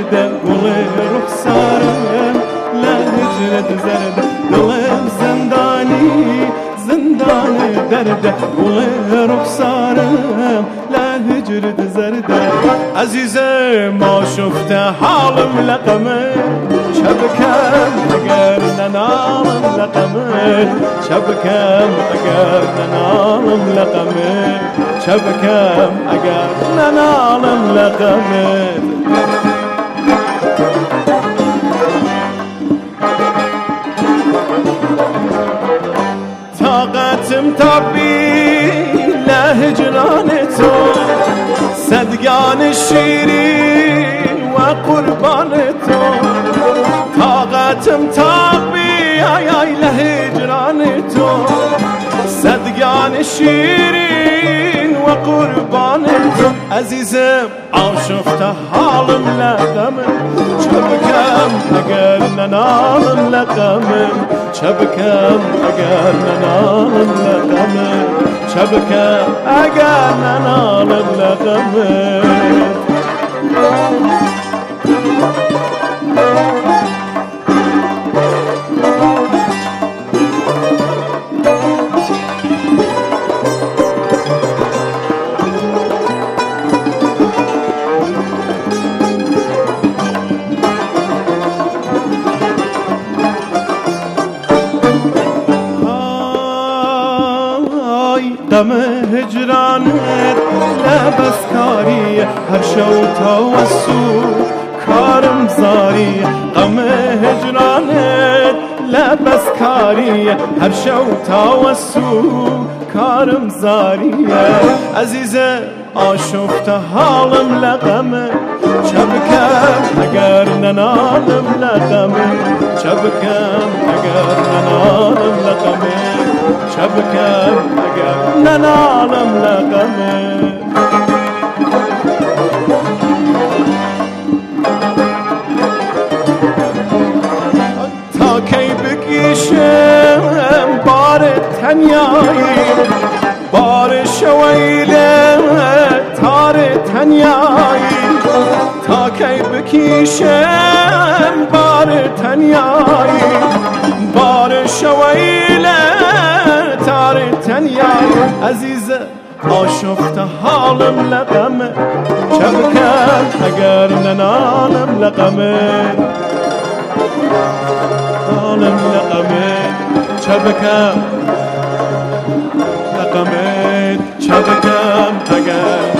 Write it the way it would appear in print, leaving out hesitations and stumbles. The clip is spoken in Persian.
زرده گلی رخسارم لهجرت زرده دلم زندانی زندان درده گلی رخسارم لهجرت زرده عزیزم ما شفته حالم لقمه شبکم اگر ننالم لقمه شبکم اگر ننالم لقمه شبکم اگر ننالم لقمه طاقتم تابی لهجران تو صدگان شیرین و قربان تو طاقتم تابی ای لهجران تو صدگان شیرین و قربان تو عزیزم آشفته حالم لقمه شبکم اگر ننالم لقمه شبکم اگر ننالم لقمه شبکم اگر ننالم لقمه غم هجرانت لبسکاری هر شو تا سو کارم زاری غم هجرانت لبسکاری هر شو تا سو کارم زاری عزیز آشفته حالم لقمه شبکم اگر ننالم لقمه شبکم اگر ننالم لقمه شبکم اگر ننالم لقمه تا کی بکشم بار تنیایی بار شویله تار تنیایی تا کی بکشم بار تنیایی بار شویله تار تنیایی عزیز آشفته حالم لقمه شبکم اگر ننالم لقمه حالم لقمه شبکم لقمه شبکم اگر